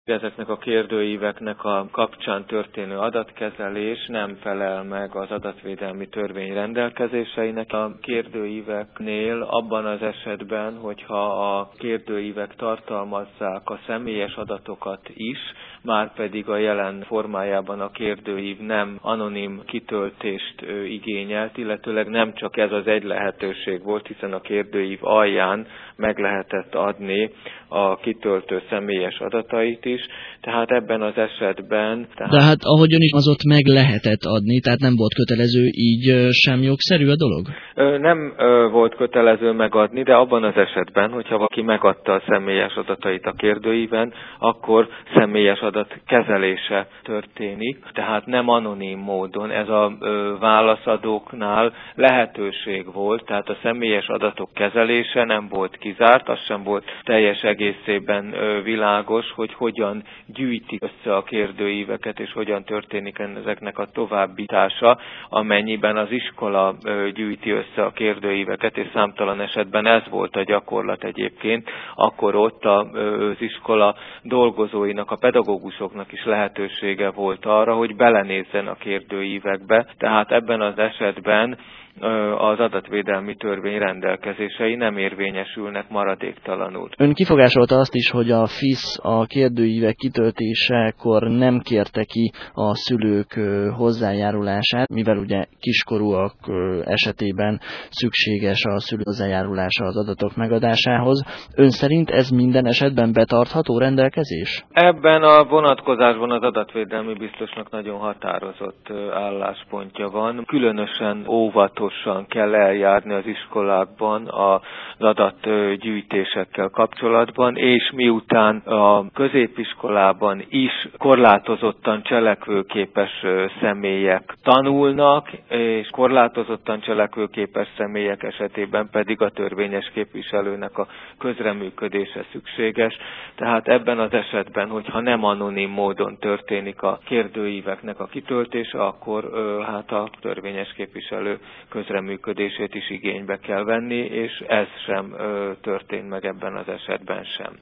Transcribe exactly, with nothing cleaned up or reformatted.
Ezeknek a kérdőíveknek a kapcsán történő adatkezelés nem felel meg az adatvédelmi törvény rendelkezéseinek. A kérdőíveknél abban az esetben, hogyha a kérdőívek tartalmazzák a személyes adatokat is, már pedig a jelen formájában a kérdőív nem anonim kitöltést igényelt, illetőleg nem csak ez az egy lehetőség volt, hiszen a kérdőív alján meg lehetett adni a kitöltő személyes adatait is, tehát ebben az esetben... Tehát... De hát ahogyan is az ott meg lehetett adni, tehát nem volt kötelező, így sem jogszerű a dolog? Nem volt kötelező megadni, de abban az esetben, hogyha valaki megadta a személyes adatait a kérdőíven, akkor személyes adat kezelése történik, tehát nem anonim módon. Ez a válaszadóknál lehetőség volt, tehát a személyes adatok kezelése nem volt kizárt, az sem volt teljes egészében világos, hogy hogyan gyűjtik össze a kérdőíveket, és hogyan történik ezeknek a továbbítása, amennyiben az iskola gyűjti össze a kérdőíveket, és számtalan esetben ez volt a gyakorlat egyébként, akkor ott az iskola dolgozóinak, a pedagógusoknak is lehetősége volt arra, hogy belenézzen a kérdőívekbe, tehát ebben az esetben az adatvédelmi törvény rendelkezései nem érvényesülnek maradéktalanul. Ön kifogásolta azt is, hogy a FISZ a kérdőívek kitöltésekor nem kérte ki a szülők hozzájárulását, mivel ugye kiskorúak esetében szükséges a szülő hozzájárulása az adatok megadásához. Ön szerint ez minden esetben betartható rendelkezés? Ebben a vonatkozásban az adatvédelmi biztosnak nagyon határozott álláspontja van. Különösen óvatos kell eljárni az iskolákban az adatgyűjtésekkel kapcsolatban, és miután a középiskolában is korlátozottan cselekvőképes személyek tanulnak, és korlátozottan cselekvőképes személyek esetében pedig a törvényes képviselőnek a közreműködése szükséges. Tehát ebben az esetben, hogyha nem anonim módon történik a kérdőíveknek a kitöltése, akkor hát a törvényes képviselő közreműködését is igénybe kell venni, és ez sem történt meg ebben az esetben sem.